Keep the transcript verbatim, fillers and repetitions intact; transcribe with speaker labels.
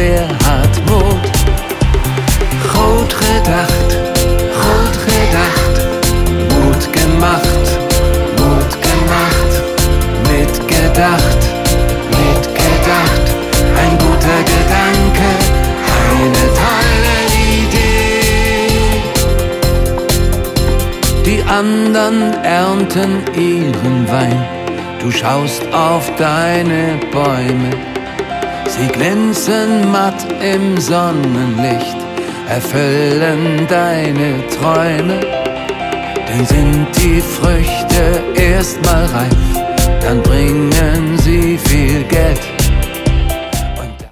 Speaker 1: wer hat Mut? Rot gedacht, rot gedacht, Mut gemacht, Mut gemacht, mitgedacht, mitgedacht, ein guter Gedanke, eine tolle Idee. Die anderen ernten ihren Wein, du schaust auf deine Bäume, sie glänzen matt im Sonnenlicht, erfüllen deine Träume. Denn sind die Früchte erst mal reif, dann bringen sie viel Geld.